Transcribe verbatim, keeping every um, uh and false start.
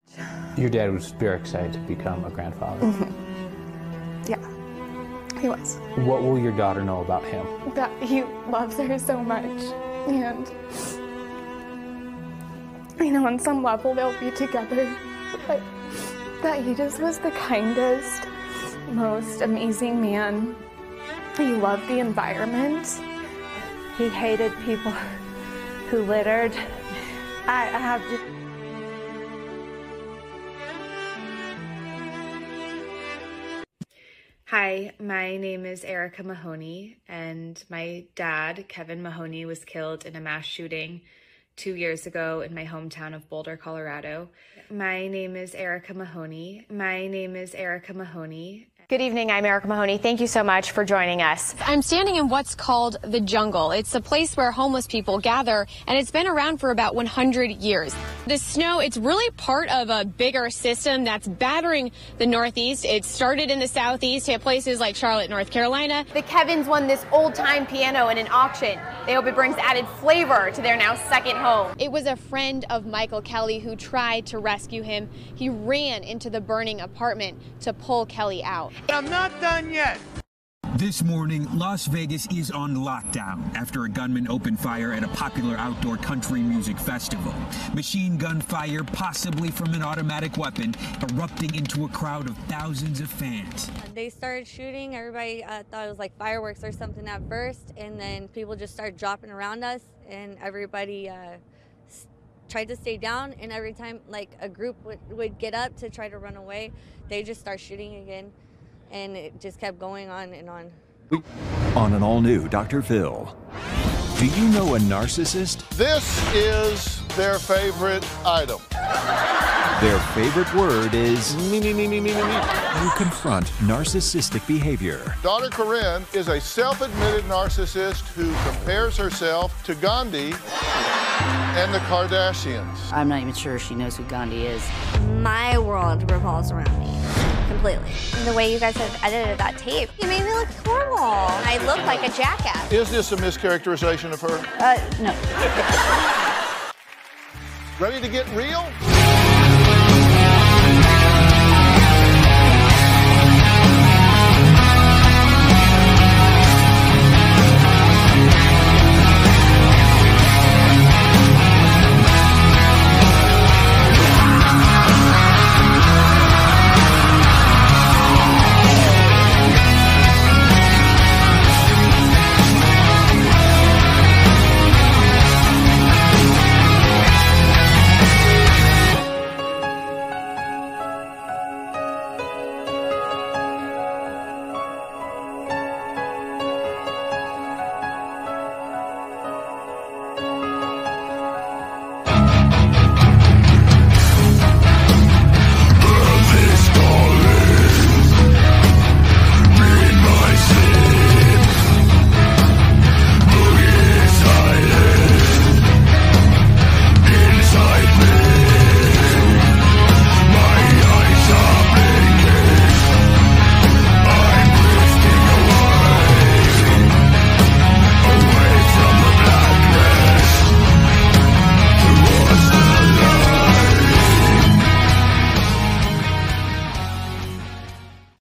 Your dad was very excited to become a grandfather. Mm-hmm. Yeah, he was. What will your daughter know about him? That he loves her so much, and you know, on some level they'll be together, but that he just was the kindest, most amazing man. He loved the environment. He hated people who littered. I, I have to... Hi, my name is Erica Mahoney, and my dad, Kevin Mahoney, was killed in a mass shooting two years ago in my hometown of Boulder, Colorado. My name is Erica Mahoney. My name is Erica Mahoney. Good evening, I'm Erica Mahoney. Thank you so much for joining us. I'm standing in what's called the jungle. It's a place where homeless people gather, and it's been around for about one hundred years. The snow, it's really part of a bigger system that's battering the Northeast. It started in the Southeast at places like Charlotte, North Carolina. The Kevins won this old-time piano in an auction. They hope it brings added flavor to their now second home. It was a friend of Michael Kelly who tried to rescue him. He ran into the burning apartment to pull Kelly out. I'm not done yet. This morning, Las Vegas is on lockdown after a gunman opened fire at a popular outdoor country music festival. Machine gun fire, possibly from an automatic weapon, erupting into a crowd of thousands of fans. They started shooting. Everybody uh, thought it was like fireworks or something at first, and then people just started dropping around us, and everybody uh, tried to stay down, and every time like a group would, would get up to try to run away, they just start shooting again. And it just kept going on and on. On an all-new Doctor Phil. Do you know a narcissist? This is their favorite item. Their favorite word is... Me, me, me, me, me, me, me. You confront narcissistic behavior. Daughter Corinne is a self-admitted narcissist who compares herself to Gandhi and the Kardashians. I'm not even sure she knows who Gandhi is. My world revolves around me. Completely. The way you guys have edited that tape, you made me look horrible. I look like a jackass. Is this a mischaracterization of her? Uh, no. Ready to get real?